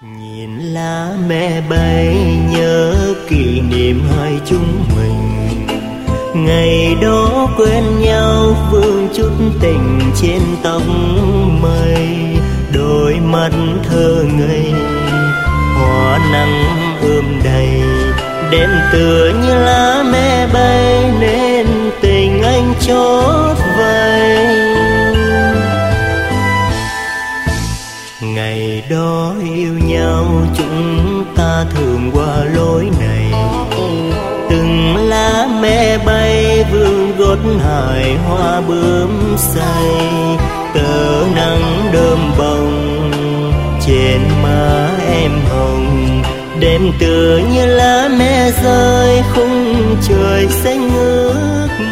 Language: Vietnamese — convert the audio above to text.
Nhìn lá me bay nhớ kỷ niệm hai chúng mình, ngày đó quen nhau vương chút tình trên tóc mây. Đôi mắt thơ ngây hoa nắng ươm đầy, đêm tựa như lá me bay nên tình anh chót vay. Ngày đó yêu nhau chúng ta thường qua lối này, từng lá me bay vương gót hải hoa bướm say. Tờ nắng đơm bông trên má em hồng, đêm tựa như lá me rơi khung trời xanh ngước.